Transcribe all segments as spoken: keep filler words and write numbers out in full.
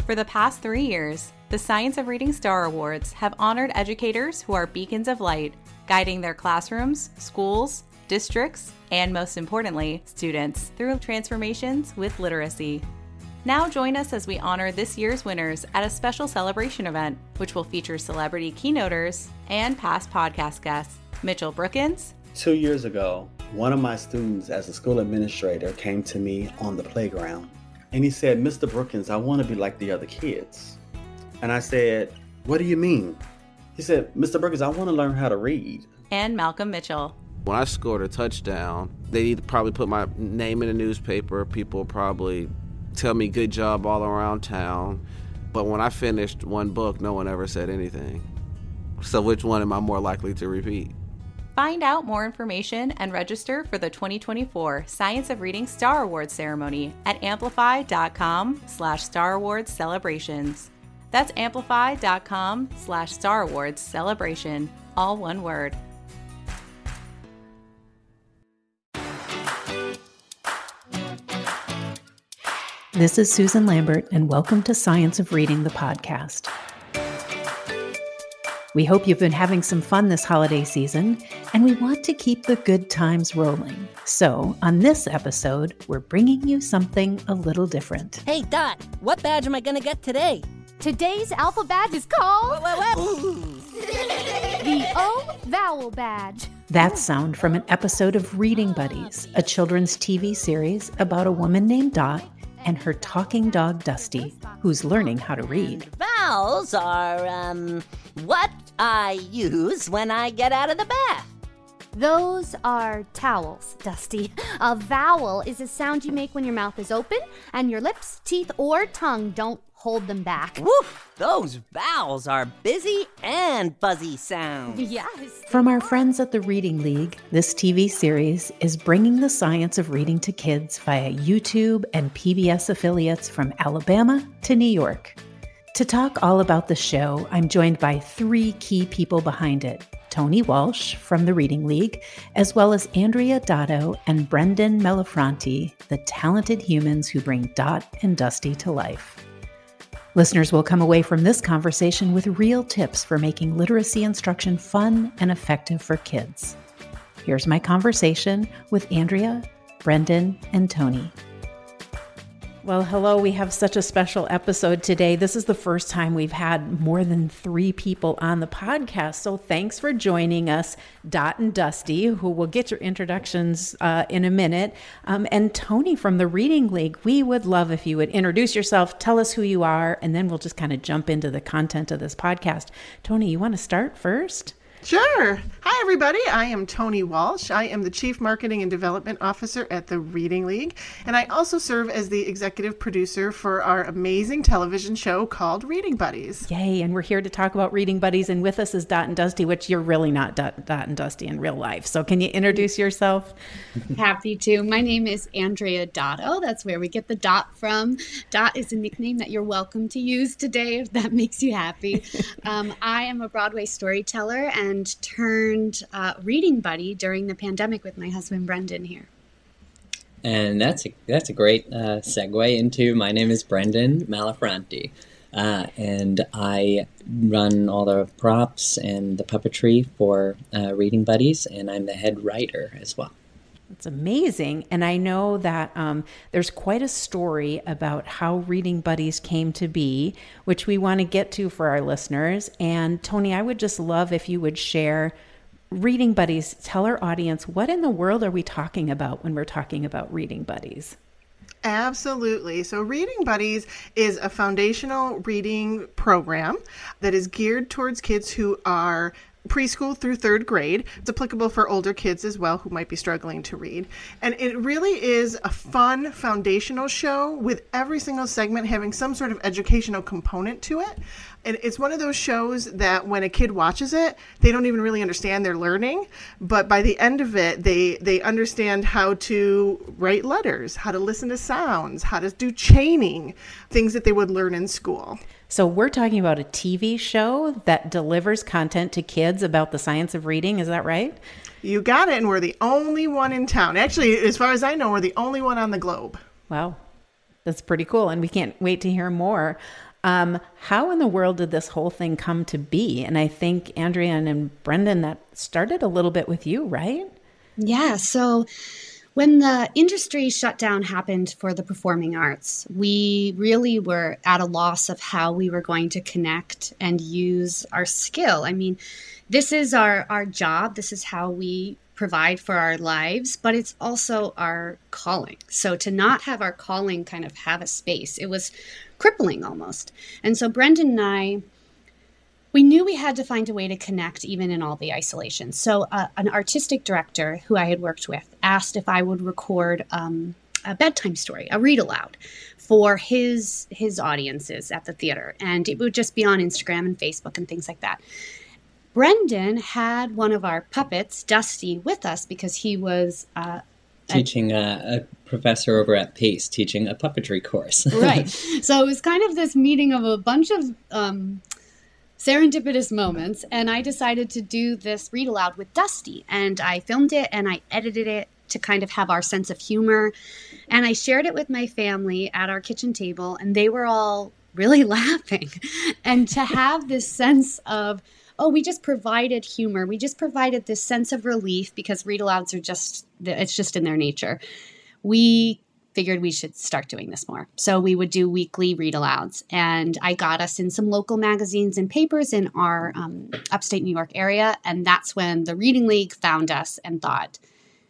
For the past three years, the Science of Reading Star Awards have honored educators who are beacons of light, guiding their classrooms, schools, districts, and most importantly, students through transformations with literacy. Now join us as we honor this year's winners at a special celebration event, which will feature celebrity keynoters and past podcast guests. Mitchell Brookins. Two years ago, one of my students as a school administrator came to me on the playground and he said, "Mister Brookins, I want to be like the other kids." And I said, "What do you mean?" He said, "Mister Brookins, I want to learn how to read." And Malcolm Mitchell. When I scored a touchdown, they'd probably put my name in the newspaper. People probably tell me good job all around town. But when I finished one book, no one ever said anything. So which one am I more likely to repeat? Find out more information and register for the twenty twenty-four Science of Reading Star Awards ceremony at amplify.com slash Star Awards celebrations. That's amplify.com slash Star Awards celebration, all one word. This is Susan Lambert, and welcome to Science of Reading, the podcast. We hope you've been having some fun this holiday season, and we want to keep the good times rolling. So, on this episode, we're bringing you something a little different. Hey, Dot, what badge am I going to get today? Today's alpha badge is called... What, what, what? the O Vowel Badge. That sound from an episode of Reading Buddies, a children's T V series about a woman named Dot and her talking dog Dusty, who's learning how to read. Vowels are, um, what I use when I get out of the bath. Those are towels, Dusty. A vowel is a sound you make when your mouth is open and your lips, teeth, or tongue don't hold them back. Woo! Those vowels are busy and fuzzy sounds. Yes. From our friends at the Reading League, this T V series is bringing the science of reading to kids via YouTube and P B S affiliates from Alabama to New York. To talk all about the show, I'm joined by three key people behind it. Tony Walsh from the Reading League, as well as Andrea Dotto and Brendan Melifranti, the talented humans who bring Dot and Dusty to life. Listeners will come away from this conversation with real tips for making literacy instruction fun and effective for kids. Here's my conversation with Andrea, Brendan, and Tony. Well, hello, we have such a special episode today. This is the first time we've had more than three people on the podcast. So thanks for joining us, Dot and Dusty, who will get your introductions uh, in a minute. Um, and Tony from the Reading League, we would love if you would introduce yourself, tell us who you are, and then we'll just kind of jump into the content of this podcast. Tony, you want to start first? Sure. Hi, everybody. I am Tony Walsh. I am the Chief Marketing and Development Officer at the Reading League, and I also serve as the executive producer for our amazing television show called Reading Buddies. Yay, and we're here to talk about Reading Buddies, and with us is Dot and Dusty, which you're really not Dot, Dot and Dusty in real life. So can you introduce yourself? Happy to. My name is Andrea Dotto. That's where we get the Dot from. Dot is a nickname that you're welcome to use today if that makes you happy. Um, I am a Broadway storyteller and and turned uh, reading buddy during the pandemic with my husband, Brendan, here. And that's a, that's a great uh, segue into my name is Brendan Melifranti, uh, and I run all the props and the puppetry for uh, Reading Buddies, and I'm the head writer as well. It's amazing. And I know that um, there's quite a story about how Reading Buddies came to be, which we want to get to for our listeners. And Tony, I would just love if you would share Reading Buddies. Tell our audience, what in the world are we talking about when we're talking about Reading Buddies? Absolutely. So Reading Buddies is a foundational reading program that is geared towards kids who are preschool through third grade. It's applicable for older kids as well who might be struggling to read. And it really is a fun foundational show with every single segment having some sort of educational component to it. And it's one of those shows that when a kid watches it, they don't even really understand they're learning. But by the end of it, they, they understand how to write letters, how to listen to sounds, how to do chaining, things that they would learn in school. So we're talking about a T V show that delivers content to kids about the science of reading. Is that right? You got it. And we're the only one in town. Actually, as far as I know, we're the only one on the globe. Wow. That's pretty cool. And we can't wait to hear more. Um, how in the world did this whole thing come to be? And I think Andrea and Brendan, that started a little bit with you, right? Yeah. So when the industry shutdown happened for the performing arts, we really were at a loss of how we were going to connect and use our skill. I mean, this is our, our job. This is how we provide for our lives, but it's also our calling. So to not have our calling kind of have a space, it was crippling almost. And so Brendan and I, we knew we had to find a way to connect even in all the isolation. So uh, an artistic director who I had worked with asked if I would record um, a bedtime story, a read aloud for his his audiences at the theater. And it would just be on Instagram and Facebook and things like that. Brendan had one of our puppets, Dusty, with us because he was uh, teaching a, a professor over at Pace, teaching a puppetry course. Right. So it was kind of this meeting of a bunch of um, serendipitous moments. And I decided to do this read aloud with Dusty. And I filmed it and I edited it to kind of have our sense of humor. And I shared it with my family at our kitchen table. And they were all really laughing. And to have this sense of, oh, we just provided humor. We just provided this sense of relief because read-alouds are just, it's just in their nature. We figured we should start doing this more. So we would do weekly read-alouds. And I got us in some local magazines and papers in our um, upstate New York area. And that's when the Reading League found us and thought,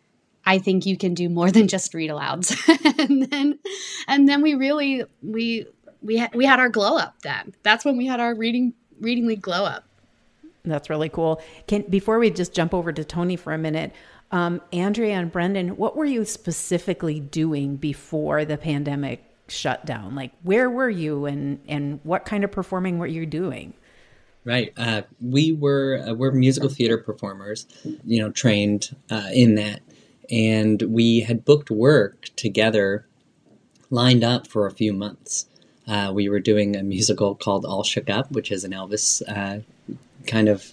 I think you can do more than just read-alouds. and then and then we really, we we, ha- we had our glow-up then. That's when we had our Reading, Reading League glow-up. That's really cool. Can, before we just jump over to Tony for a minute, um, Andrea and Brendan, what were you specifically doing before the pandemic shut down? Like, where were you and, and what kind of performing were you doing? Right. Uh, we were, uh, we're musical theater performers, you know, trained uh, in that. And we had booked work together, lined up for a few months. Uh, we were doing a musical called All Shook Up, which is an Elvis uh kind of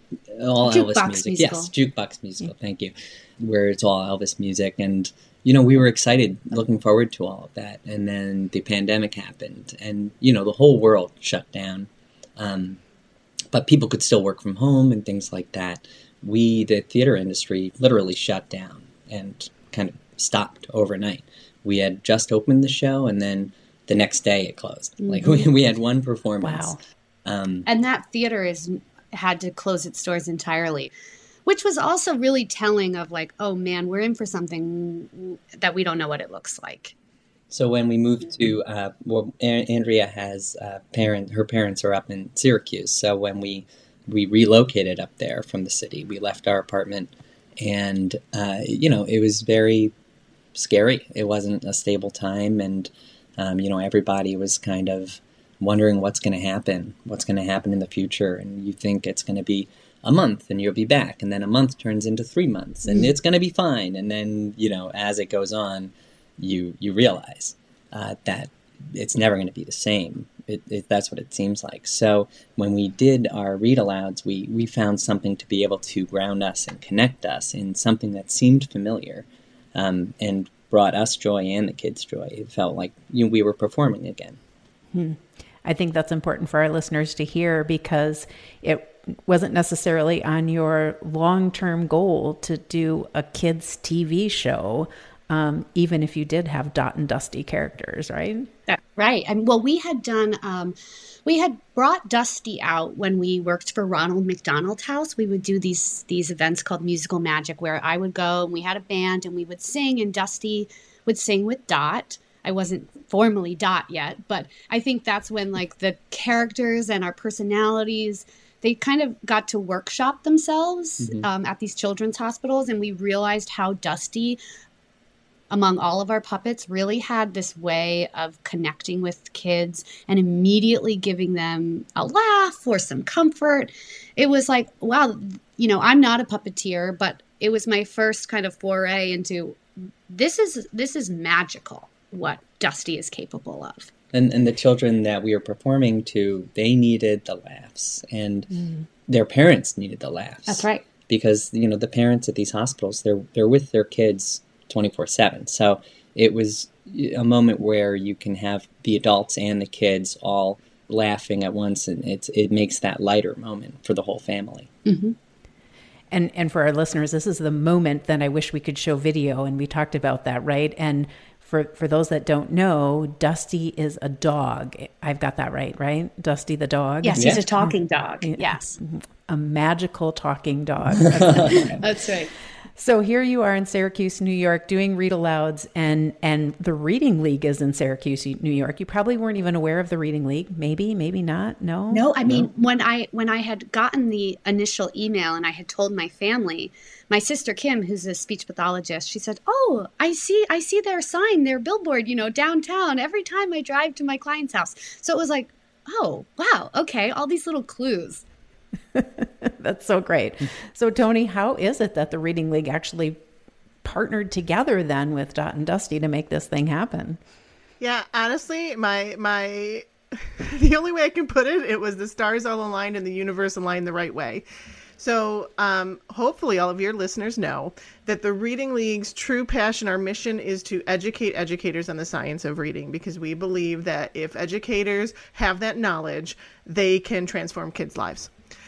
all jukebox Elvis music. Musical. Yes, jukebox musical. Thank you. Where it's all Elvis music. And, you know, we were excited, looking forward to all of that. And then the pandemic happened and, you know, the whole world shut down. Um, but people could still work from home and things like that. We, the theater industry, literally shut down and kind of stopped overnight. We had just opened the show and then the next day it closed. Mm-hmm. Like we, we had one performance. Wow. Um, and that theater is had to close its doors entirely, which was also really telling of like, oh man, we're in for something that we don't know what it looks like. So when we moved to, uh, well, a- Andrea has uh, parent, her parents are up in Syracuse. So when we we relocated up there from the city, we left our apartment, and uh, you know, it was very scary. It wasn't a stable time, and um, you know, everybody was kind of wondering what's going to happen, what's going to happen in the future. And you think it's going to be a month and you'll be back. And then a month turns into three months and it's going to be fine. And then, you know, as it goes on, you you realize uh, that it's never going to be the same. It, it, that's what it seems like. So when we did our read-alouds, we, we found something to be able to ground us and connect us in something that seemed familiar um, and brought us joy and the kids joy. It felt like you know, we were performing again. Hmm. I think that's important for our listeners to hear because it wasn't necessarily on your long-term goal to do a kids' T V show, um, even if you did have Dot and Dusty characters, right? That, right. And well, we had done, um, we had brought Dusty out when we worked for Ronald McDonald House. We would do these these events called Musical Magic where I would go and we had a band and we would sing and Dusty would sing with Dot. I wasn't formally Dot yet, but I think that's when like the characters and our personalities, they kind of got to workshop themselves mm-hmm. um, at these children's hospitals. And we realized how Dusty, among all of our puppets, really had this way of connecting with kids and immediately giving them a laugh or some comfort. It was like, wow, you know, I'm not a puppeteer, but it was my first kind of foray into this is this is magical. What Dusty is capable of. And and the children that we were performing to, they needed the laughs and mm. their parents needed the laughs. That's right. Because, you know, the parents at these hospitals, they're they're with their kids twenty-four seven. So it was a moment where you can have the adults and the kids all laughing at once, and it's it makes that lighter moment for the whole family. Mm-hmm. And and for our listeners, this is the moment that I wish we could show video, and we talked about that, right? And for for those that don't know, Dusty is a dog. I've got that right, right? Dusty the dog? Yes, Yeah. he's a talking dog. Yes. A magical talking dog. That's right. So here you are in Syracuse, New York, doing read alouds, and and the Reading League is in Syracuse, New York. You probably weren't even aware of the Reading League. Maybe, maybe not. No. No, I mean, when I when I had gotten the initial email and I had told my family, my sister Kim, who's a speech pathologist, she said, "Oh, I see, I see their sign, their billboard, you know, downtown every time I drive to my client's house." So it was like, "Oh, wow, okay, all these little clues." That's so great. So Tony, how is it that the Reading League actually partnered together then with Dot and Dusty to make this thing happen? Yeah, honestly, my my the only way I can put it, it was the stars all aligned and the universe aligned the right way. So um, hopefully all of your listeners know that the Reading League's true passion, our mission, is to educate educators on the science of reading, because we believe that if educators have that knowledge, they can transform kids' lives.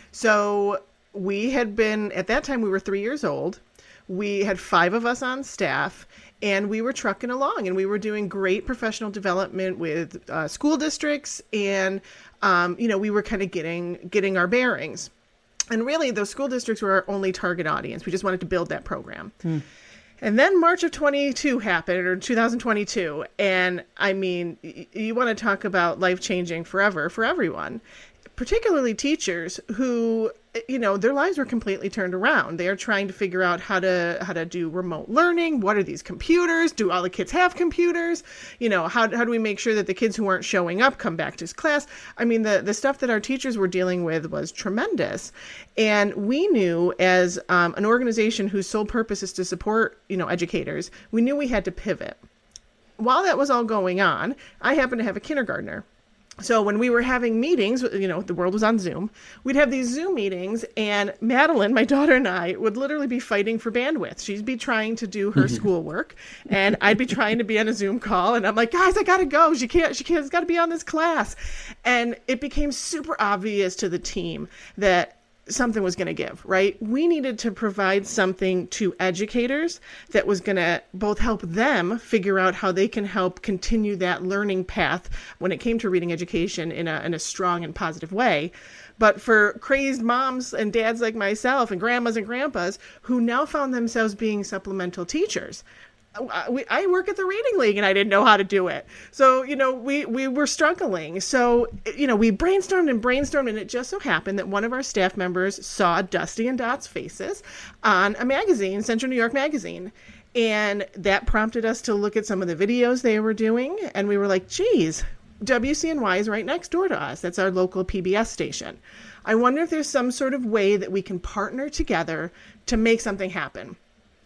So we had been, at that time, we were three years old. We had five of us on staff, and we were trucking along, and we were doing great professional development with uh, school districts, and, um, you know, we were kind of getting getting our bearings. And really, those school districts were our only target audience. We just wanted to build that program. Hmm. And then March of twenty-two happened, or two thousand twenty-two, and I mean, y- you want to talk about life-changing forever for everyone, particularly teachers who, you know, their lives were completely turned around. They are trying to figure out how to how to do remote learning. What are these computers? Do all the kids have computers? You know, how how do we make sure that the kids who aren't showing up come back to class? I mean, the, the stuff that our teachers were dealing with was tremendous. And we knew, as um, an organization whose sole purpose is to support, you know, educators, we knew we had to pivot. While that was all going on, I happened to have a kindergartner. So when we were having meetings, you know, the world was on Zoom, we'd have these Zoom meetings, and Madeline, my daughter, and I would literally be fighting for bandwidth. She'd be trying to do her schoolwork, and I'd be trying to be on a Zoom call, and I'm like, guys, I gotta go. She can't, she can't, she's gotta be on this class. And it became super obvious to the team that something was going to give, right? We needed to provide something to educators that was going to both help them figure out how they can help continue that learning path when it came to reading education in a, in a strong and positive way. But for crazed moms and dads like myself, and grandmas and grandpas who now found themselves being supplemental teachers, We, I work at the Reading League, and I didn't know how to do it. So, you know, we, we were struggling. So, you know, we brainstormed and brainstormed, and it just so happened that one of our staff members saw Dusty and Dot's faces on a magazine, Central New York Magazine. And that prompted us to look at some of the videos they were doing. And we were like, geez, W C N Y is right next door to us. That's our local P B S station. I wonder if there's some sort of way that we can partner together to make something happen.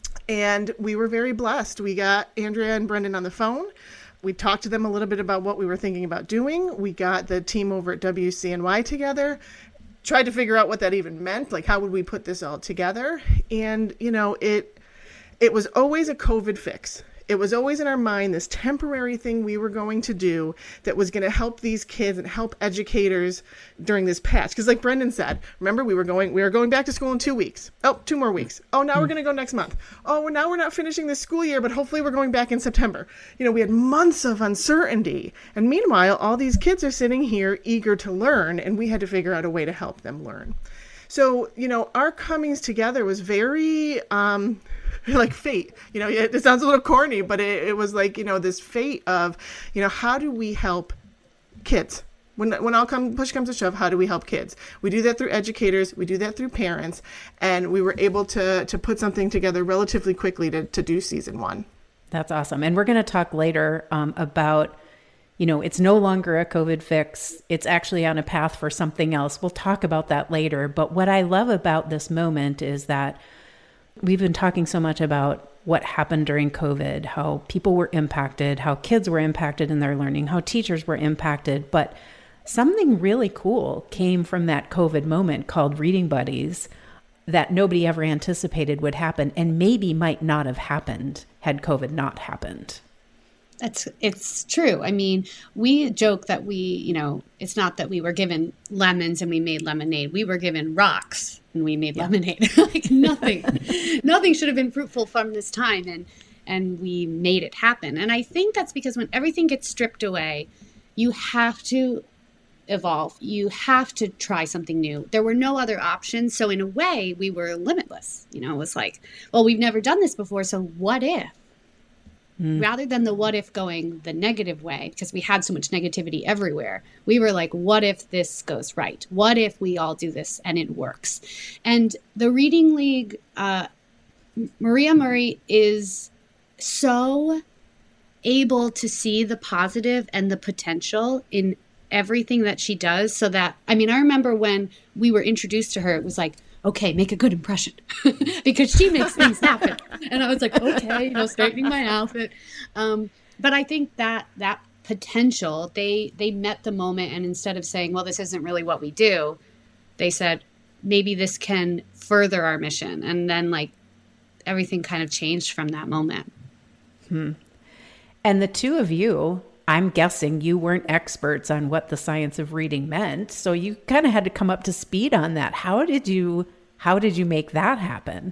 And we were very blessed. We got Andrea and Brendan on the phone. We talked to them a little bit about what we were thinking about doing. We got the team over at W C N Y together, tried to figure out what that even meant. Like, how would we put this all together? And, you know, it it was always a COVID fix. It was always in our mind, this temporary thing we were going to do that was going to help these kids and help educators during this patch. Because like Brendan said, remember, we were going we were going back to school in two weeks. Oh, two more weeks. Oh, now we're going to go next month. Oh, now we're not finishing this school year, but hopefully we're going back in September. You know, we had months of uncertainty. And meanwhile, all these kids are sitting here eager to learn, and we had to figure out a way to help them learn. So, you know, our comings together was very... Um, like fate, you know, it, it sounds a little corny, but it, it was like, you know, this fate of, you know, how do we help kids? When when all come push comes to shove, how do we help kids? We do that through educators, we do that through parents, and we were able to to put something together relatively quickly to, to do season one. That's awesome. And we're going to talk later um, about, you know, it's no longer a COVID fix. It's actually on a path for something else. We'll talk about that later. But what I love about this moment is that we've been talking so much about what happened during COVID, how people were impacted, how kids were impacted in their learning, how teachers were impacted. But something really cool came from that COVID moment called Reading Buddies that nobody ever anticipated would happen, and maybe might not have happened had COVID not happened. That's it's true. I mean, we joke that we, you know, it's not that we were given lemons and we made lemonade. We were given rocks and we made yeah. lemonade. Like nothing, nothing should have been fruitful from this time, and and we made it happen. And I think that's because when everything gets stripped away, you have to evolve. You have to try something new. There were no other options. So in a way, we were limitless. You know, it was like, well, we've never done this before. So what if? Mm. Rather than the what if going the negative way, because we had so much negativity everywhere, we were like, what if this goes right? What if we all do this and it works? And the Reading League, uh, Maria Murray is so able to see the positive and the potential in everything that she does. So that, I mean, I remember when we were introduced to her, it was like, okay, make a good impression because she makes things happen. And I was like, okay, you know, straightening my outfit. Um, but I think that that potential, they, they met the moment, and instead of saying, well, this isn't really what we do, they said, maybe this can further our mission. And then like everything kind of changed from that moment. Hmm. And the two of you, I'm guessing you weren't experts on what the science of reading meant. So you kind of had to come up to speed on that. How did you, how did you make that happen?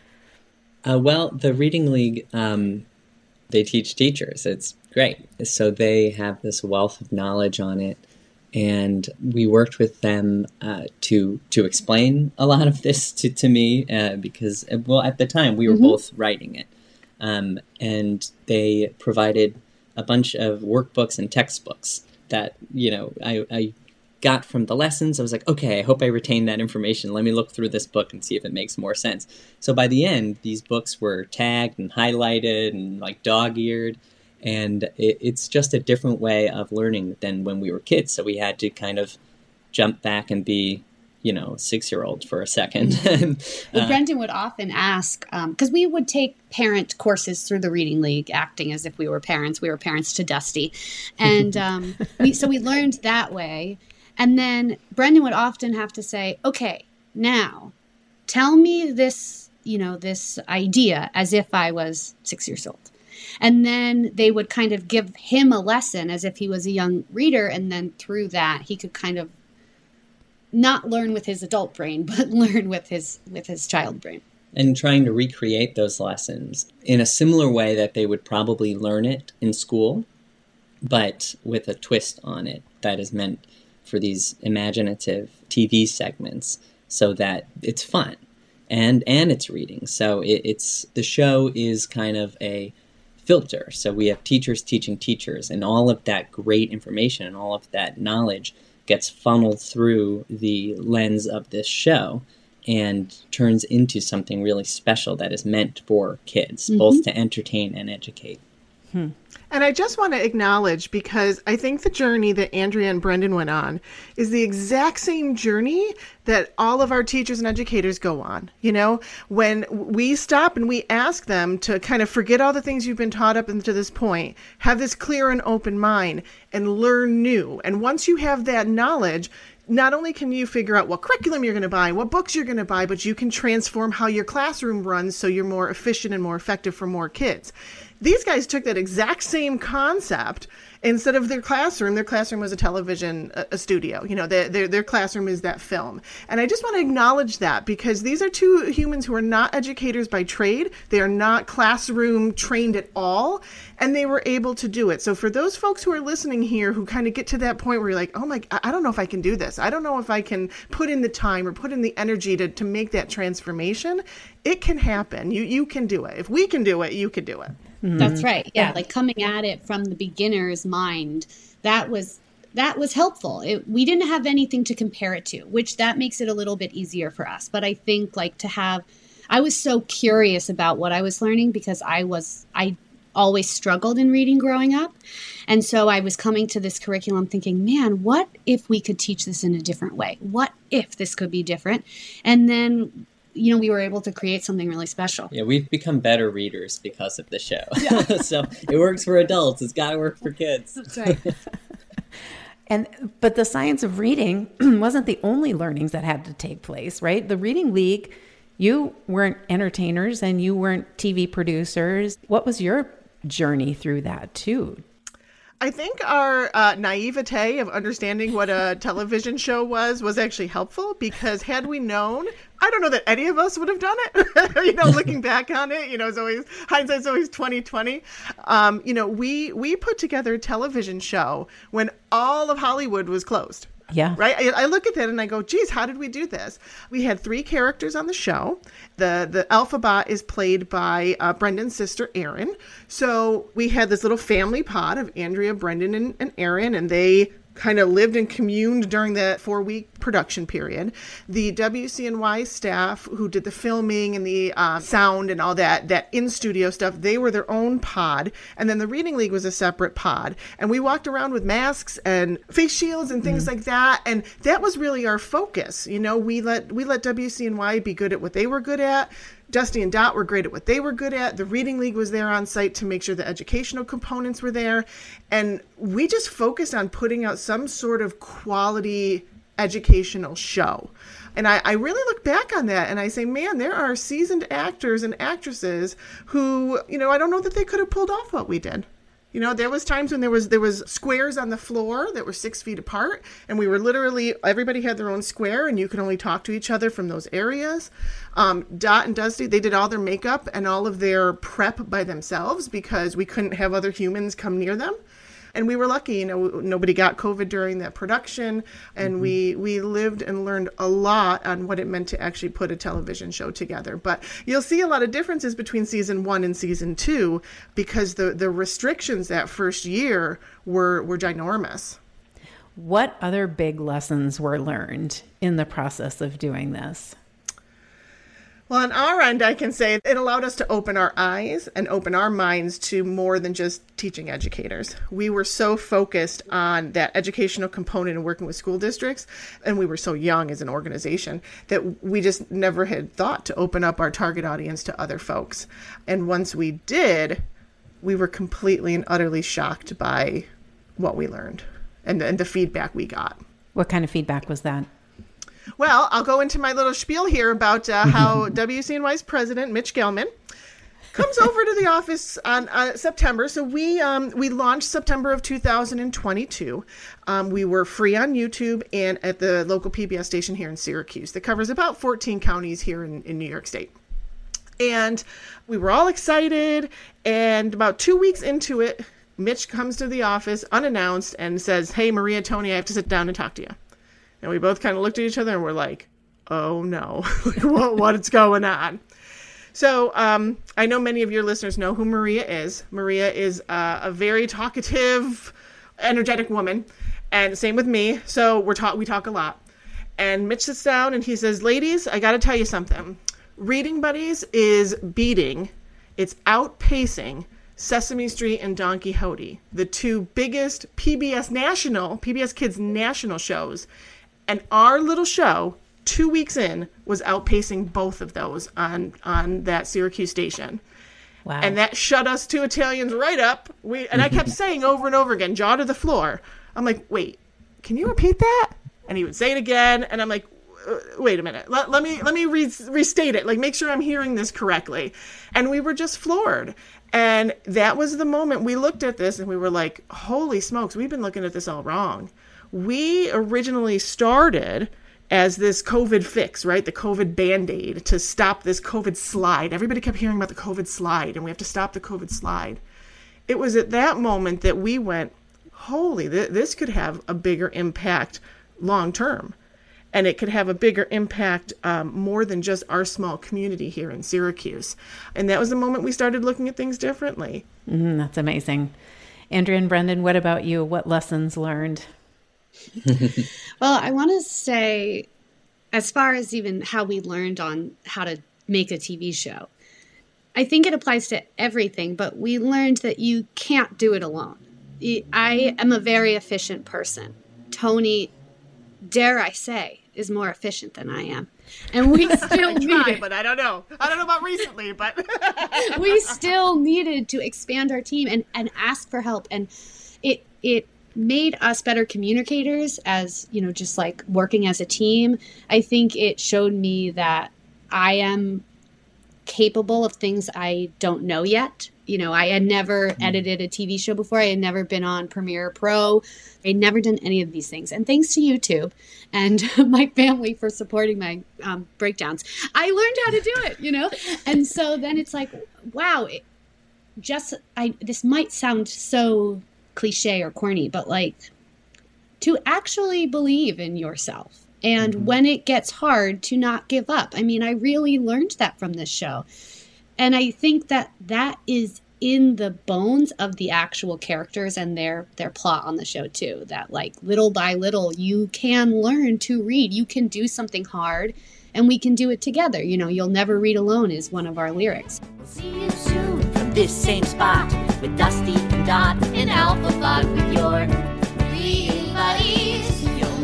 Uh, well, the Reading League, um, they teach teachers. It's great. So they have this wealth of knowledge on it. And we worked with them uh, to to explain a lot of this to, to me uh, because, well, at the time we were mm-hmm. both writing it. Um, and they provided a bunch of workbooks and textbooks that, you know, I, I got from the lessons. I was like, okay, I hope I retain that information. Let me look through this book and see if it makes more sense. So by the end, these books were tagged and highlighted and like dog-eared. And it, it's just a different way of learning than when we were kids. So we had to kind of jump back and be, you know, six-year-old for a second. and, well, uh, Brendan would often ask, because um, we would take parent courses through the Reading League, acting as if we were parents. We were parents to Dusty. And um, we, so we learned that way. And then Brendan would often have to say, okay, now tell me this, you know, this idea as if I was six years old. And then they would kind of give him a lesson as if he was a young reader. And then through that, he could kind of not learn with his adult brain, but learn with his with his child brain. And trying to recreate those lessons in a similar way that they would probably learn it in school, but with a twist on it that is meant for these imaginative T V segments so that it's fun and and it's reading. So it, it's the show is kind of a filter. So we have teachers teaching teachers, and all of that great information and all of that knowledge gets funneled through the lens of this show and turns into something really special that is meant for kids, mm-hmm. both to entertain and educate. Hmm. And I just want to acknowledge, because I think the journey that Andrea and Brendan went on is the exact same journey that all of our teachers and educators go on. You know, when we stop and we ask them to kind of forget all the things you've been taught up until this point, have this clear and open mind, and learn new. And once you have that knowledge, not only can you figure out what curriculum you're going to buy, what books you're going to buy, but you can transform how your classroom runs so you're more efficient and more effective for more kids. These guys took that exact same concept. Instead of their classroom, their classroom was a television a, a studio. You know, their, their their classroom is that film. And I just want to acknowledge that, because these are two humans who are not educators by trade. They are not classroom trained at all, and they were able to do it. So for those folks who are listening here who kind of get to that point where you're like, oh my, I don't know if I can do this. I don't know if I can put in the time or put in the energy to, to make that transformation. It can happen. You you can do it. If we can do it, you can do it. That's right. Yeah, like coming at it from the beginner's mind, that was that was helpful. It, we didn't have anything to compare it to, which that makes it a little bit easier for us. But I think like to have, I was so curious about what I was learning, because I was, I always struggled in reading growing up. And so I was coming to this curriculum thinking, man, what if we could teach this in a different way? What if this could be different? And then you know, we were able to create something really special. Yeah, we've become better readers because of the show. Yeah. So it works for adults. It's got to work for kids. That's right. And but the science of reading wasn't the only learnings that had to take place, right? The Reading League, you weren't entertainers and you weren't T V producers. What was your journey through that too. I think our uh, naivete of understanding what a television show was was actually helpful, because had we known, I don't know that any of us would have done it. You know, looking back on it, you know, it's always, hindsight's always twenty twenty. Um, you know, we we put together a television show when all of Hollywood was closed. Yeah. Right. I, I look at that and I go, geez, how did we do this? We had three characters on the show. The the Alphabot is played by uh, Brendan's sister, Erin. So we had this little family pod of Andrea, Brendan, and, and Erin, and they kind of lived and communed during that four-week production period. The W C N Y staff who did the filming and the uh, sound and all that, that in-studio stuff, they were their own pod. And then the Reading League was a separate pod. And we walked around with masks and face shields and things mm-hmm. like that. And that was really our focus. You know, we let we let W C N Y be good at what they were good at. Dusty and Dot were great at what they were good at. The Reading League was there on site to make sure the educational components were there. And we just focused on putting out some sort of quality educational show. And I, I really look back on that and I say, man, there are seasoned actors and actresses who, you know, I don't know that they could have pulled off what we did. You know, there was times when there was there was squares on the floor that were six feet apart, and we were literally, everybody had their own square, and you could only talk to each other from those areas. Um, Dot and Dusty, they did all their makeup and all of their prep by themselves because we couldn't have other humans come near them. And we were lucky, you know, nobody got COVID during that production, and mm-hmm. we we lived and learned a lot on what it meant to actually put a television show together. But you'll see a lot of differences between season one and season two because the, the restrictions that first year were, were ginormous. What other big lessons were learned in the process of doing this? Well, on our end, I can say it allowed us to open our eyes and open our minds to more than just teaching educators. We were so focused on that educational component and working with school districts, and we were so young as an organization that we just never had thought to open up our target audience to other folks. And once we did, we were completely and utterly shocked by what we learned and the, and the feedback we got. What kind of feedback was that? Well, I'll go into my little spiel here about uh, how W C N Y's president, Mitch Gelman, comes over to the office on uh, September. So we um, we launched September of two thousand twenty-two. Um, we were free on YouTube and at the local P B S station here in Syracuse that covers about fourteen counties here in, in New York State. And we were all excited. And about two weeks into it, Mitch comes to the office unannounced and says, "Hey, Maria, Tony, I have to sit down and talk to you." And we both kind of looked at each other and we're like, oh no, what, what's going on? So um, I know many of your listeners know who Maria is. Maria is uh, a very talkative, energetic woman. And same with me. So we're talk we talk a lot. And Mitch sits down and he says, ladies, I got to tell you something. Reading Buddies is beating, it's outpacing Sesame Street and Don Quixote, the two biggest P B S national, P B S Kids national shows. And our little show, two weeks in, was outpacing both of those on, on that Syracuse station. Wow. And that shut us two Italians right up. We And I kept saying over and over again, jaw to the floor. I'm like, wait, can you repeat that? And he would say it again. And I'm like, wait a minute. Let, let me let me re- restate it. Like, make sure I'm hearing this correctly. And we were just floored. And that was the moment we looked at this and we were like, holy smokes, we've been looking at this all wrong. We originally started as this COVID fix, right? The COVID Band-Aid to stop this COVID slide. Everybody kept hearing about the COVID slide, and we have to stop the COVID slide. It was at that moment that we went, holy, th- this could have a bigger impact long term. And it could have a bigger impact um, more than just our small community here in Syracuse. And that was the moment we started looking at things differently. Mm, that's amazing. Andrea and Brendan, what about you? What lessons learned? Well, I want to say, as far as even how we learned on how to make a T V show, I think it applies to everything, but we learned that you can't do it alone. I am a very efficient person. Tony, dare I say, is more efficient than I am. And we still needed, but I don't know. I don't know about recently, but we still needed to expand our team and, and ask for help. And it it made us better communicators as, you know, just like working as a team. I think it showed me that I am capable of things I don't know yet. You know, I had never edited a T V show before. I had never been on Premiere Pro. I had never done any of these things. And thanks to YouTube and my family for supporting my um, breakdowns, I learned how to do it, you know? And so then it's like, wow, it just, I, this might sound so cliche or corny, but like to actually believe in yourself. And mm-hmm. when it gets hard, to not give up. I mean, I really learned that from this show. And I think that that is in the bones of the actual characters and their their plot on the show too. That like little by little, you can learn to read. You can do something hard, and we can do it together. You know, you'll never read alone is one of our lyrics. We'll see you soon from this same spot with Dusty and Dot and Alpha Thought with your reading buddies. You'll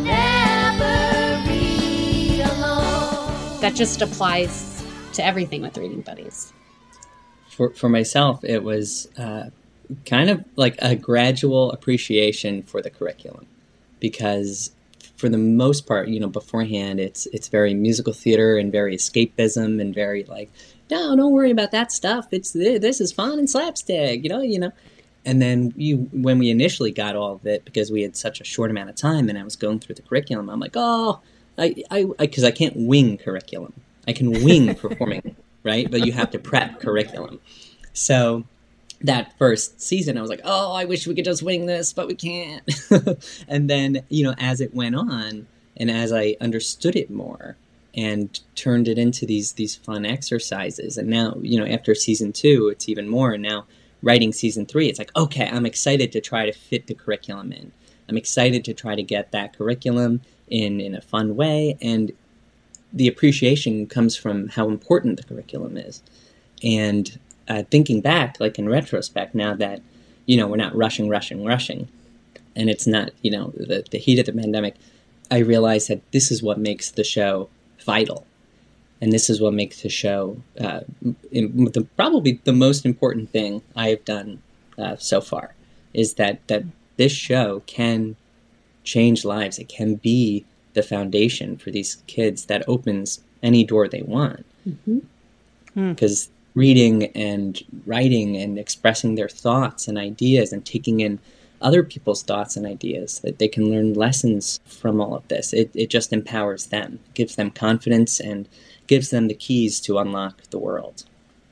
never read alone. That just applies to everything with Reading Buddies. For for myself, it was uh, kind of like a gradual appreciation for the curriculum, because for the most part, you know, beforehand, it's it's very musical theater and very escapism and very like, no, don't worry about that stuff. It's this is fun and slapstick, you know, you know. And then you, when we initially got all of it, because we had such a short amount of time, and I was going through the curriculum, I'm like, oh, I I because I, I can't wing curriculum. I can wing performing. Right? But you have to prep curriculum. So that first season, I was like, oh, I wish we could just wing this, but we can't. And then, you know, as it went on and as I understood it more and turned it into these these fun exercises. And now, you know, after season two, it's even more. And now writing season three, it's like, okay, I'm excited to try to fit the curriculum in. I'm excited to try to get that curriculum in, in a fun way. And the appreciation comes from how important the curriculum is. And uh, thinking back, like in retrospect, now that, you know, we're not rushing, rushing, rushing, and it's not, you know, the, the heat of the pandemic, I realized that this is what makes the show vital. And this is what makes the show uh, in, the, probably the most important thing I have done uh, so far, is that, that this show can change lives. It can be the foundation for these kids that opens any door they want. Because mm-hmm. reading and writing and expressing their thoughts and ideas and taking in other people's thoughts and ideas, that they can learn lessons from all of this. It, it just empowers them, gives them confidence, and gives them the keys to unlock the world.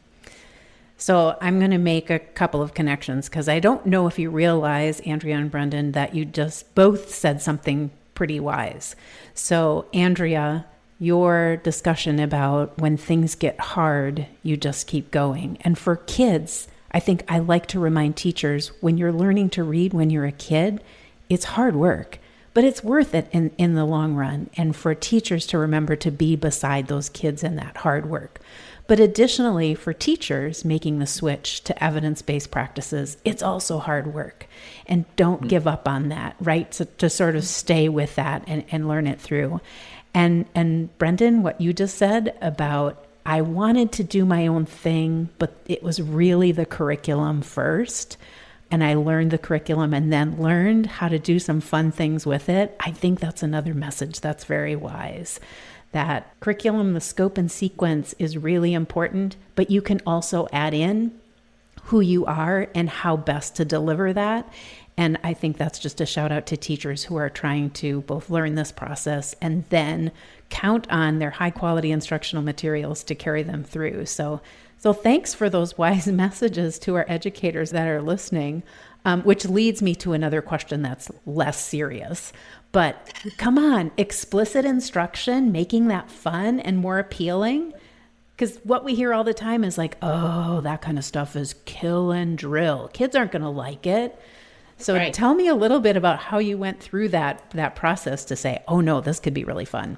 So I'm going to make a couple of connections, because I don't know if you realize, Andrea and Brendan, that you just both said something pretty wise. So Andrea, your discussion about when things get hard, you just keep going. And for kids, I think I like to remind teachers, when you're learning to read when you're a kid, it's hard work, but it's worth it in, in the long run. And for teachers to remember to be beside those kids in that hard work. But additionally, for teachers making the switch to evidence-based practices, it's also hard work. And don't give up on that, right? So to sort of stay with that and, and learn it through. And and Brendan, what you just said about, I wanted to do my own thing, but it was really the curriculum first. And I learned the curriculum and then learned how to do some fun things with it. I think that's another message that's very wise. That curriculum, the scope and sequence is really important, but you can also add in who you are and how best to deliver that. And I think that's just a shout out to teachers who are trying to both learn this process and then count on their high quality instructional materials to carry them through. So, so thanks for those wise messages to our educators that are listening, um, which leads me to another question that's less serious. But come on, explicit instruction, making that fun and more appealing. Because what we hear all the time is like, oh, that kind of stuff is kill and drill. Kids aren't going to like it. So right. Tell me a little bit about how you went through that that process to say, oh no, this could be really fun.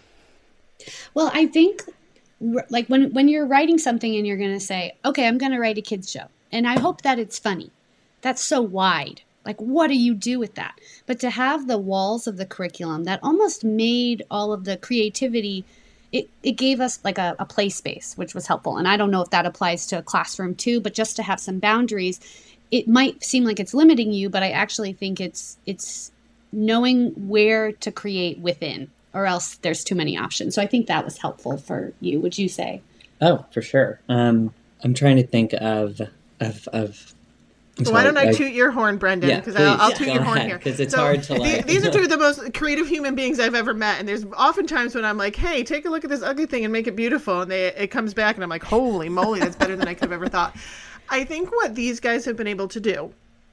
Well, I think like when, when you're writing something and you're going to say, okay, I'm going to write a kid's show, and I hope that it's funny. That's so wide. Like, what do you do with that? But to have the walls of the curriculum that almost made all of the creativity, it, it gave us like a, a play space, which was helpful. And I don't know if that applies to a classroom too, but just to have some boundaries, it might seem like it's limiting you, but I actually think it's it's knowing where to create within, or else there's too many options. So I think that was helpful for you, would you say? Oh, for sure. Um, I'm trying to think of of of Well, why don't I, I toot your horn, Brendan? Because yeah, I'll, I'll toot go your ahead, horn here. Because it's so hard to like. These are two of the most creative human beings I've ever met, and there's oftentimes when I'm like, "Hey, take a look at this ugly thing and make it beautiful," and they, it comes back, and I'm like, "Holy moly, that's better than I could have ever thought." I think what these guys have been able to do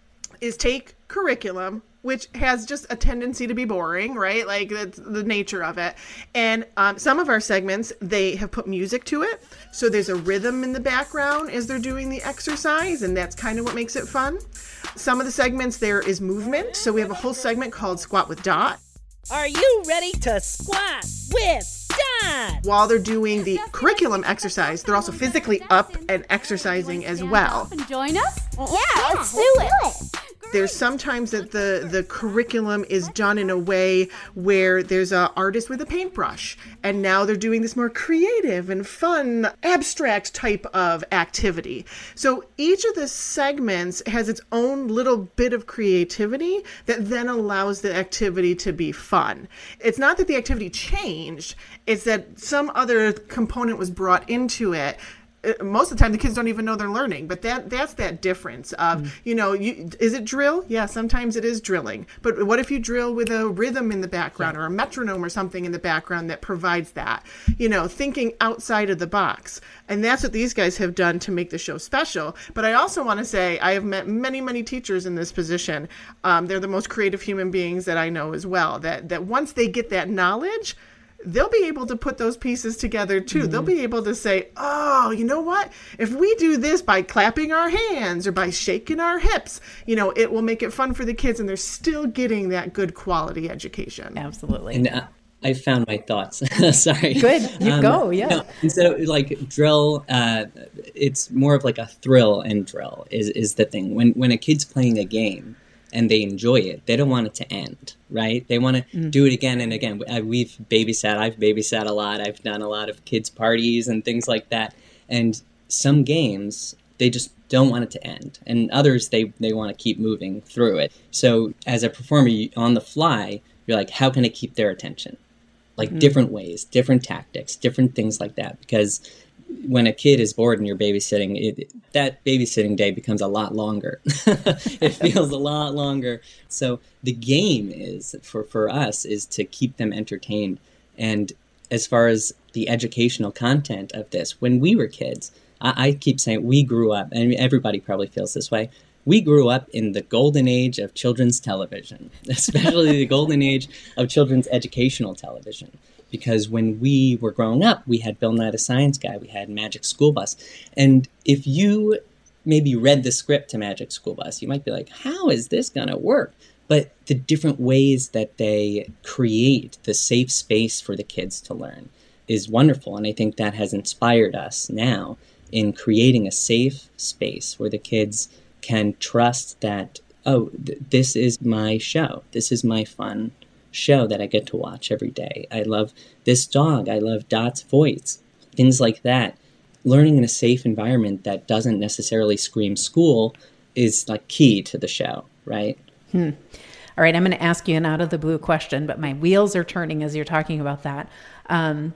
is take curriculum, which has just a tendency to be boring, right? Like that's the nature of it. And um, some of our segments, they have put music to it. So there's a rhythm in the background as they're doing the exercise, and that's kind of what makes it fun. Some of the segments, there is movement. So we have a whole segment called Squat with Dot. Are you ready to squat with Dot? While they're doing the curriculum exercise, they're also physically up and exercising as well. And join us? Yeah, let's do it. There's sometimes that the, the curriculum is done in a way where there's an artist with a paintbrush, and now they're doing this more creative and fun, abstract type of activity. So each of the segments has its own little bit of creativity that then allows the activity to be fun. It's not that the activity changed, it's that some other component was brought into it. Most of the time, the kids don't even know they're learning, but that that's that difference of, mm. you know, you, is it drill? Yeah, sometimes it is drilling. But what if you drill with a rhythm in the background yeah. or a metronome or something in the background that provides that, you know, thinking outside of the box. And that's what these guys have done to make the show special. But I also want to say I have met many, many teachers in this position. Um, they're the most creative human beings that I know as well, that, that once they get that knowledge, they'll be able to put those pieces together too. Mm-hmm. They'll be able to say, oh, you know what? If we do this by clapping our hands or by shaking our hips, you know, it will make it fun for the kids, and they're still getting that good quality education. Absolutely. And uh, I found my thoughts. Sorry. Good. You um, go. Yeah. No, instead of like drill, uh, it's more of like a thrill and drill is, is the thing. When, when a kid's playing a game, and they enjoy it, they don't want it to end, right? They want to mm. do it again and again. We've babysat, I've babysat a lot. I've done a lot of kids' parties and things like that. And some games, they just don't want it to end. And others, they, they want to keep moving through it. So as a performer, you, on the fly, you're like, how can I keep their attention? Like mm. different ways, different tactics, different things like that. Because when a kid is bored and you're babysitting, it, that babysitting day becomes a lot longer. It feels a lot longer. So the game is, for, for us, is to keep them entertained. And as far as the educational content of this, when we were kids, I, I keep saying we grew up, and everybody probably feels this way, we grew up in the golden age of children's television, especially the golden age of children's educational television. Because when we were growing up, we had Bill Nye the Science Guy, we had Magic School Bus. And if you maybe read the script to Magic School Bus, you might be like, how is this going to work? But the different ways that they create the safe space for the kids to learn is wonderful. And I think that has inspired us now in creating a safe space where the kids can trust that, oh, th- this is my show. This is my fun show that I get to watch every day. I love this dog. I love Dot's voice. Things like that. Learning in a safe environment that doesn't necessarily scream school is like key to the show, right? Hmm. All right, I'm going to ask you an out of the blue question, but my wheels are turning as you're talking about that. Um,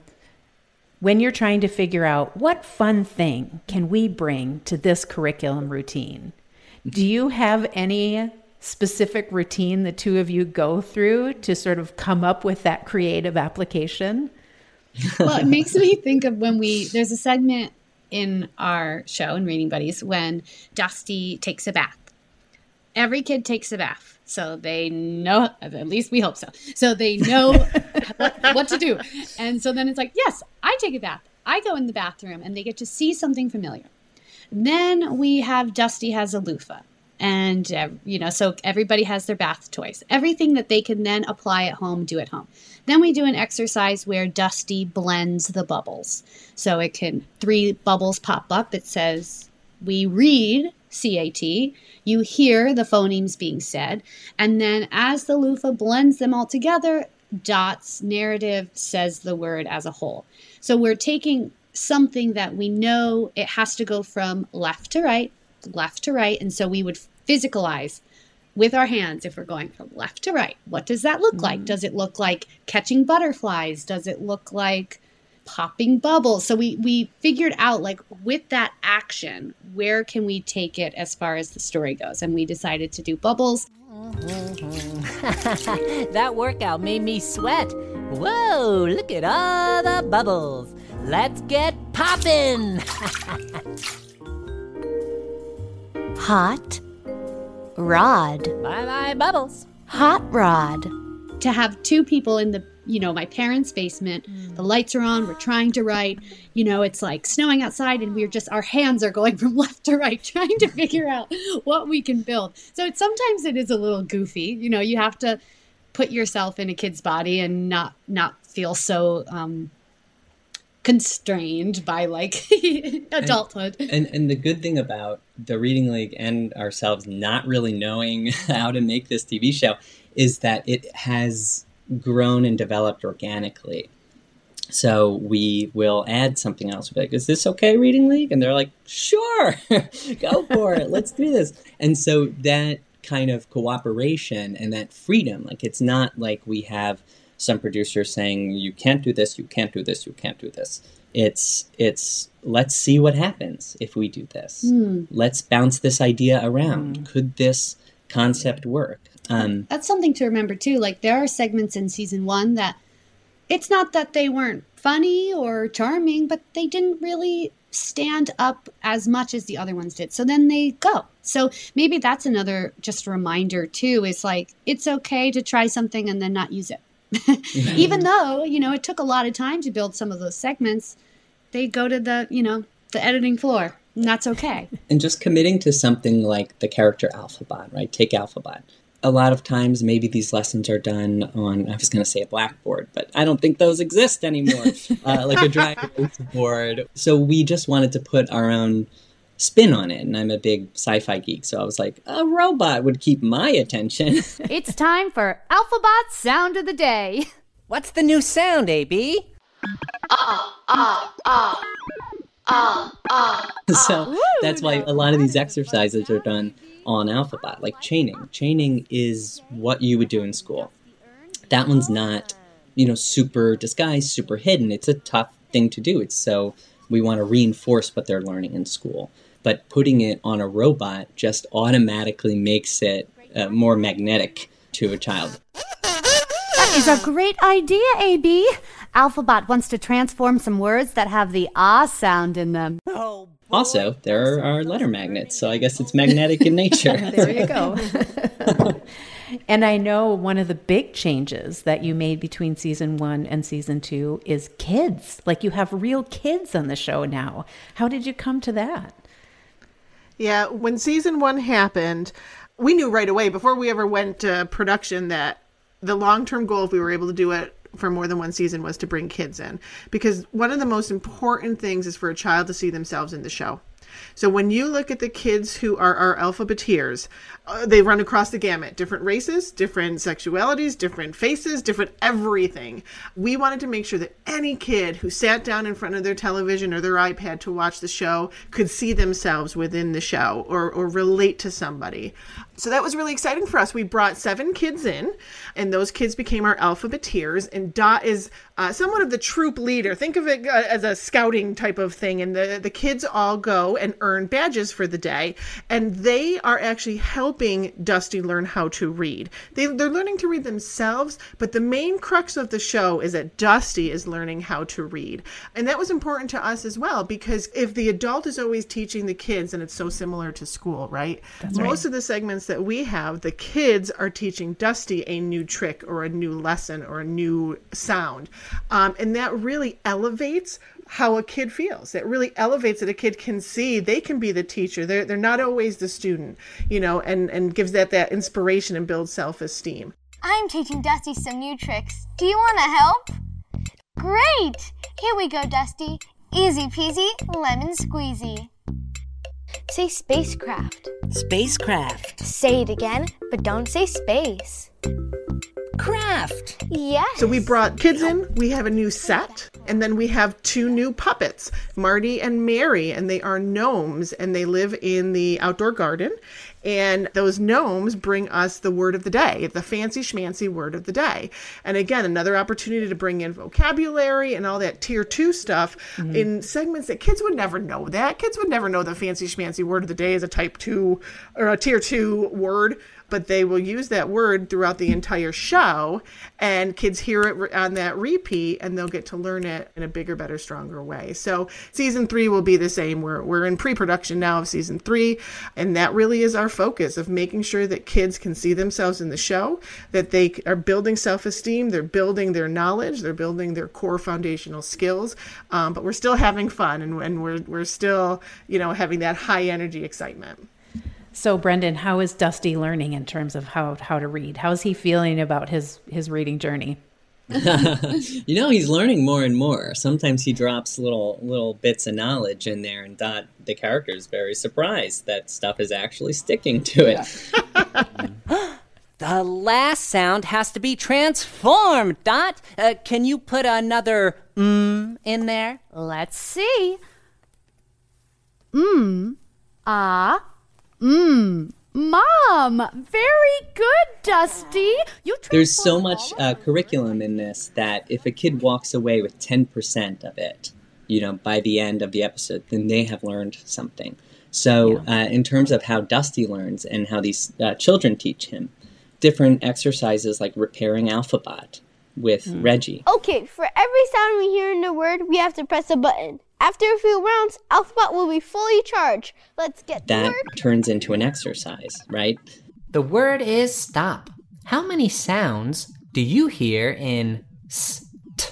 when you're trying to figure out what fun thing can we bring to this curriculum routine, do you have any specific routine the two of you go through to sort of come up with that creative application? Well, it makes me think of when we, there's a segment in our show in Reading Buddies when Dusty takes a bath. Every kid takes a bath. So they know, at least we hope so. So they know what, what to do. And so then it's like, yes, I take a bath. I go in the bathroom and they get to see something familiar. Then we have Dusty has a loofah. And, uh, you know, so everybody has their bath toys. Everything that they can then apply at home, do at home. Then we do an exercise where Dusty blends the bubbles. So it can, three bubbles pop up. It says, we read C A T. You hear the phonemes being said. And then as the loofah blends them all together, Dot's narrative says the word as a whole. So we're taking something that we know it has to go from left to right, left to right. And so we would physicalize with our hands if we're going from left to right. What does that look mm-hmm. like? Does it look like catching butterflies? Does it look like popping bubbles. So we, we figured out, like, with that action, where can we take it as far as the story goes? And we decided to do bubbles. That workout made me sweat. Whoa, look at all the bubbles. Let's get poppin'. Hot rod. Bye-bye, bubbles. Hot rod. To have two people in the, you know, my parents' basement, the lights are on, we're trying to write, you know, it's like snowing outside and we're just, our hands are going from left to right, trying to figure out what we can build. So it's, sometimes it is a little goofy, you know, you have to put yourself in a kid's body and not, not feel so um, constrained by like adulthood. And, and and the good thing about the Reading League and ourselves not really knowing how to make this T V show is that it has grown and developed organically. So we will add something else. We're like, is this okay, Reading League? And they're like, sure, go for it. Let's do this. And so that kind of cooperation and that freedom, like it's not like we have some producers saying, you can't do this, you can't do this, you can't do this. It's, it's let's see what happens if we do this. Mm. Let's bounce this idea around. Mm. Could this concept work? Um, That's something to remember too. Like there are segments in season one that it's not that they weren't funny or charming, but they didn't really stand up as much as the other ones did. So then they go. So maybe that's another just reminder too, is like, it's okay to try something and then not use it. Even though, you know, it took a lot of time to build some of those segments, they go to the, you know, the editing floor, and that's okay. And just committing to something like the character Alphabot, right? Take Alphabot. A lot of times, maybe these lessons are done on, I was going to say a blackboard, but I don't think those exist anymore, uh, like a dry erase board. So we just wanted to put our own spin on it. And I'm a big sci-fi geek, so I was like, a robot would keep my attention. It's time for Alphabot's Sound of the Day. What's the new sound, A B? Ah, ah, ah. Ah, ah, So Woo, that's why a lot of these exercises are done on Alphabot, like chaining. Chaining is what you would do in school. That one's not, you know, super disguised, super hidden. It's a tough thing to do. It's so we want to reinforce what they're learning in school. But putting it on a robot just automatically makes it uh, more magnetic to a child. That is a great idea, A B. Alphabot wants to transform some words that have the ah sound in them. Oh, also, there are letter magnets, so I guess it's magnetic in nature. There you go. And I know one of the big changes that you made between season one and season two is kids. Like you have real kids on the show now. How did you come to that? Yeah, when season one happened, we knew right away before we ever went to production that the long-term goal, if we were able to do it for more than one season, was to bring kids in. Because one of the most important things is for a child to see themselves in the show. So when you look at the kids who are our alphabeteers, uh, they run across the gamut. Different races, different sexualities, different faces, different everything. We wanted to make sure that any kid who sat down in front of their television or their iPad to watch the show could see themselves within the show or, or relate to somebody. So that was really exciting for us. We brought seven kids in, and those kids became our alphabeteers. And Dot is uh, somewhat of the troop leader. Think of it uh, as a scouting type of thing. And the, the kids all go and earn badges for the day. And they are actually helping Dusty learn how to read. They, they're learning to read themselves, but the main crux of the show is that Dusty is learning how to read. And that was important to us as well, because if the adult is always teaching the kids, and it's so similar to school, right? That's Most right. of the segments that we have, the kids are teaching Dusty a new trick or a new lesson or a new sound. Um, and that really elevates how a kid feels. It really elevates that a kid can see they can be the teacher. They're, they're not always the student, you know, and, and gives that, that inspiration and builds self-esteem. I'm teaching Dusty some new tricks. Do you want to help? Great! Here we go, Dusty. Easy peasy, lemon squeezy. Say spacecraft. Spacecraft. Say it again, but don't say space. Craft. Yes. So we brought kids in, we have a new set, and then we have two new puppets, Marty and Mary, and they are gnomes, and they live in the outdoor garden. And those gnomes bring us the word of the day, the fancy schmancy word of the day. And again, another opportunity to bring in vocabulary and all that tier two stuff mm-hmm. in segments that kids would never know that. Kids would never know the fancy schmancy word of the day is a type two or a tier two word, but they will use that word throughout the entire show, and kids hear it on that repeat, and they'll get to learn it in a bigger, better, stronger way. So season three will be the same. We're, we're in pre-production now of season three, and that really is our focus of making sure that kids can see themselves in the show, that they are building self-esteem, they're building their knowledge, they're building their core foundational skills, um, but we're still having fun, and, and we're, we're still, you know, having that high energy excitement. So, Brendan, how is Dusty learning in terms of how, how to read? How is he feeling about his, his reading journey? You know, he's learning more and more. Sometimes he drops little little bits of knowledge in there, and Dot, the character, is very surprised that stuff is actually sticking to it. The last sound has to be transformed, Dot. Uh, can you put another mm in there? Let's see. Mm. Ah. Mmm, Mom, very good, Dusty. You There's so much uh, curriculum in this that if a kid walks away with ten percent of it, you know, by the end of the episode, then they have learned something. So yeah. uh, in terms of how Dusty learns and how these uh, children teach him, different exercises like repairing Alphabot with mm. Reggie. Okay, for every sound we hear in the word, we have to press a button. After a few rounds, Alphabot will be fully charged. Let's get that to work. That turns into an exercise, right? The word is stop. How many sounds do you hear in s, t,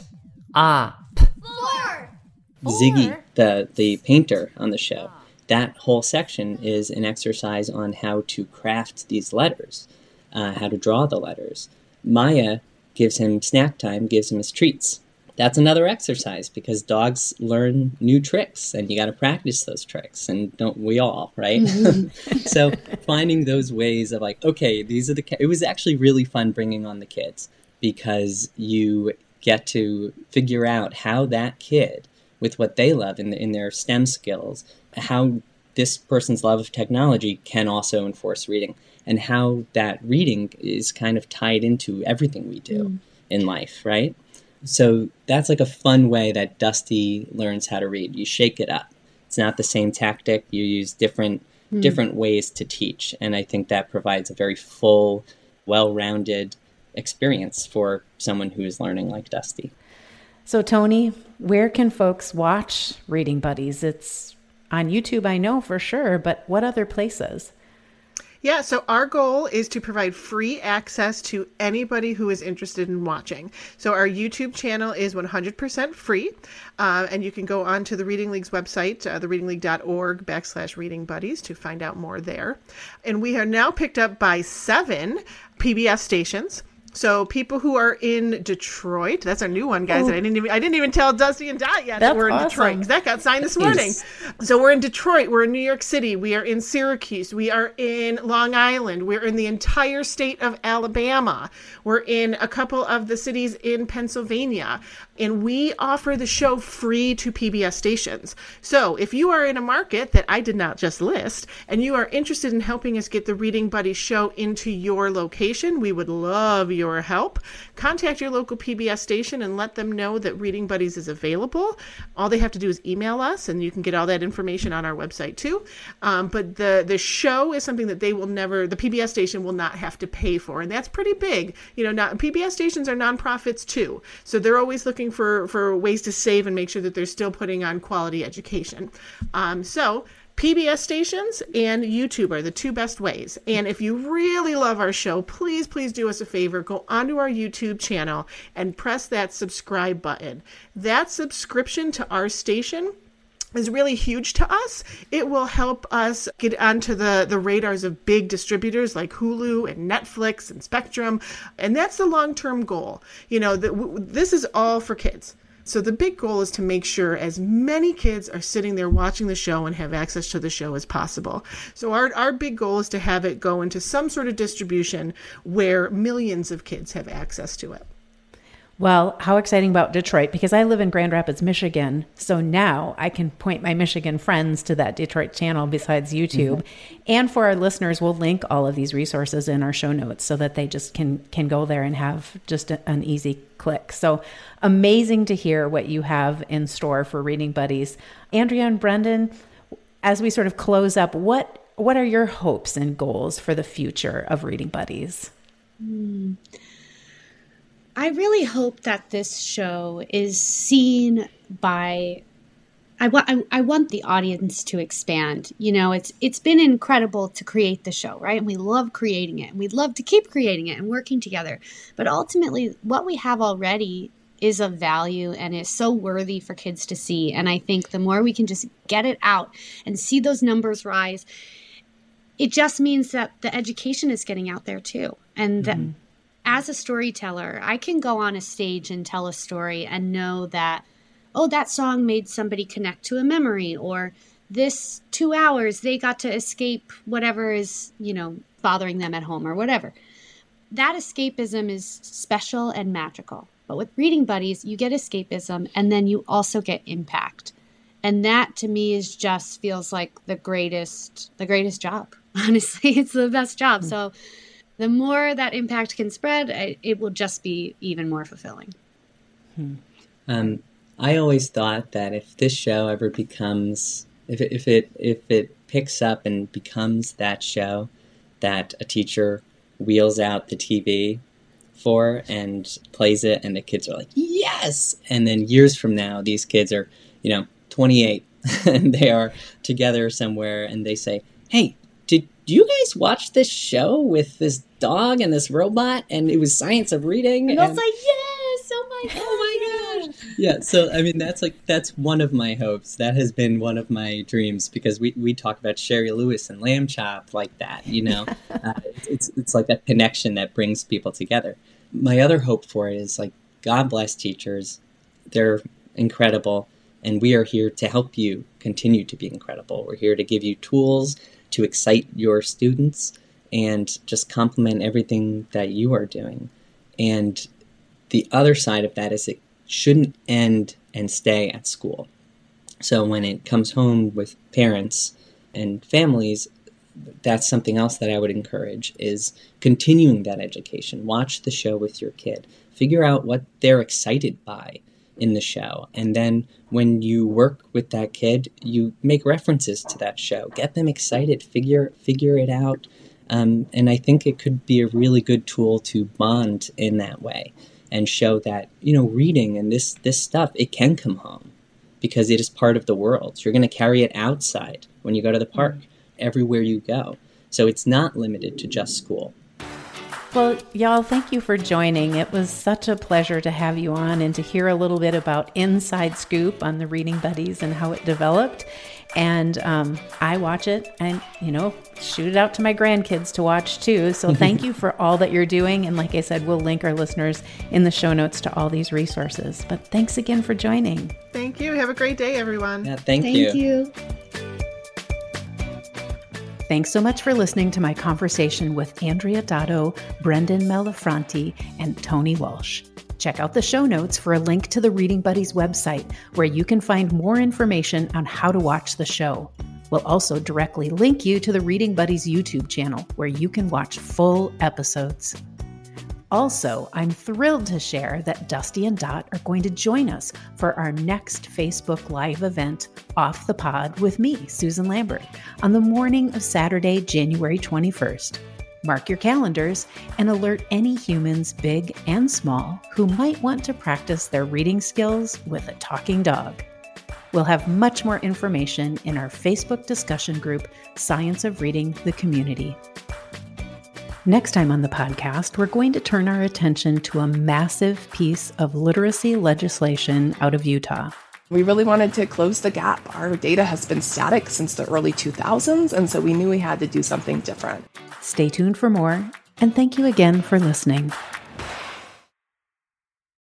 a, p? Four. Ziggy, the, the painter on the show, that whole section is an exercise on how to craft these letters, uh, how to draw the letters. Maya gives him snack time, gives him his treats. That's another exercise because dogs learn new tricks and you got to practice those tricks, and don't we all, right? Mm-hmm. So finding those ways of like, okay, these are the, it was actually really fun bringing on the kids because you get to figure out how that kid, with what they love in, the, in their STEM skills, how this person's love of technology can also enforce reading, and how that reading is kind of tied into everything we do mm. in life, right? So that's like a fun way that Dusty learns how to read. You shake it up. It's not the same tactic. You use different mm. different ways to teach. And I think that provides a very full, well-rounded experience for someone who is learning like Dusty. So Tony, where can folks watch Reading Buddies? It's on YouTube, I know for sure, but what other places? Yeah, so our goal is to provide free access to anybody who is interested in watching. So our YouTube channel is one hundred percent free, uh, and you can go on to the Reading League's website, uh, the reading league dot org backslash reading buddies, to find out more there. And we are now picked up by seven P B S stations. So people who are in Detroit, that's our new one, guys. Oh. I didn't even I didn't even tell Dusty and Dot yet that we're in awesome. Detroit, because that got signed this morning. Yes. So we're in Detroit, we're in New York City, we are in Syracuse, we are in Long Island, we're in the entire state of Alabama, we're in a couple of the cities in Pennsylvania, and we offer the show free to P B S stations. So if you are in a market that I did not just list, and you are interested in helping us get the Reading Buddies show into your location, we would love your your help. Contact your local P B S station and let them know that Reading Buddies is available. All they have to do is email us, and you can get all that information on our website too. Um, but the the show is something that they will never, the P B S station will not have to pay for, and that's pretty big. You know, not, P B S stations are nonprofits too, so they're always looking for for ways to save and make sure that they're still putting on quality education. Um, so. P B S stations and YouTube are the two best ways. And if you really love our show, please, please do us a favor. Go onto our YouTube channel and press that subscribe button. That subscription to our station is really huge to us. It will help us get onto the, the radars of big distributors like Hulu and Netflix and Spectrum. And that's the long-term goal. You know, that w- this is all for kids. So the big goal is to make sure as many kids are sitting there watching the show and have access to the show as possible. So our, our big goal is to have it go into some sort of distribution where millions of kids have access to it. Well, how exciting about Detroit, because I live in Grand Rapids, Michigan. So now I can point my Michigan friends to that Detroit channel besides YouTube. Mm-hmm. And for our listeners, we'll link all of these resources in our show notes so that they just can, can go there and have just a, an easy click. So amazing to hear what you have in store for Reading Buddies. Andrea and Brendan, as we sort of close up, what, what are your hopes and goals for the future of Reading Buddies? Mm. I really hope that this show is seen by, I want, I, I want the audience to expand. You know, it's it's been incredible to create the show, right? And we love creating it, and we'd love to keep creating it and working together. But ultimately, what we have already is of value and is so worthy for kids to see. And I think the more we can just get it out and see those numbers rise, it just means that the education is getting out there too, and that. Mm-hmm. As a storyteller, I can go on a stage and tell a story and know that, oh, that song made somebody connect to a memory, or this two hours they got to escape whatever is, you know, bothering them at home or whatever. That escapism is special and magical. But with Reading Buddies, you get escapism and then you also get impact. And that to me is just feels like the greatest, the greatest job. Honestly, it's the best job. Mm-hmm. So the more that impact can spread, it will just be even more fulfilling. Hmm. Um, I always thought that if this show ever becomes, if it, if it if it picks up and becomes that show that a teacher wheels out the T V for and plays it, and the kids are like, yes! And then years from now, these kids are, you know, twenty-eight, and they are together somewhere, and they say, hey, did you guys watch this show with this dog and this robot, and it was Science of Reading? And I was like, yes! Oh my god! Oh my gosh! Yeah, so I mean, that's like that's one of my hopes. That has been one of my dreams, because we, we talk about Sherry Lewis and Lamb Chop like that, you know. uh, it's it's like that connection that brings people together. My other hope for it is, like, God bless teachers. They're incredible, and we are here to help you continue to be incredible. We're here to give you tools to excite your students and just complement everything that you are doing. And the other side of that is it shouldn't end and stay at school. So when it comes home with parents and families, that's something else that I would encourage, is continuing that education. Watch the show with your kid. Figure out what they're excited by in the show. And then when you work with that kid, you make references to that show. Get them excited. Figure figure it out. Um, and I think it could be a really good tool to bond in that way and show that, you know, reading and this, this stuff, it can come home because it is part of the world. You're going to carry it outside when you go to the park, everywhere you go. So it's not limited to just school. Well, y'all, thank you for joining. It was such a pleasure to have you on and to hear a little bit about inside scoop on the Reading Buddies and how it developed. And um, I watch it and, you know, shoot it out to my grandkids to watch too. So thank you for all that you're doing. And like I said, we'll link our listeners in the show notes to all these resources. But thanks again for joining. Thank you. Have a great day, everyone. Yeah, thank, thank you. Thank you. Thanks so much for listening to my conversation with Andrea Dotto, Brendan Malafronte, and Tony Walsh. Check out the show notes for a link to the Reading Buddies website, where you can find more information on how to watch the show. We'll also directly link you to the Reading Buddies YouTube channel, where you can watch full episodes. Also, I'm thrilled to share that Dusty and Dot are going to join us for our next Facebook Live event, Off the Pod with me, Susan Lambert, on the morning of Saturday, January twenty-first. Mark your calendars and alert any humans, big and small, who might want to practice their reading skills with a talking dog. We'll have much more information in our Facebook discussion group, Science of Reading the Community. Next time on the podcast, we're going to turn our attention to a massive piece of literacy legislation out of Utah. We really wanted to close the gap. Our data has been static since the early two thousands, and so we knew we had to do something different. Stay tuned for more, and thank you again for listening.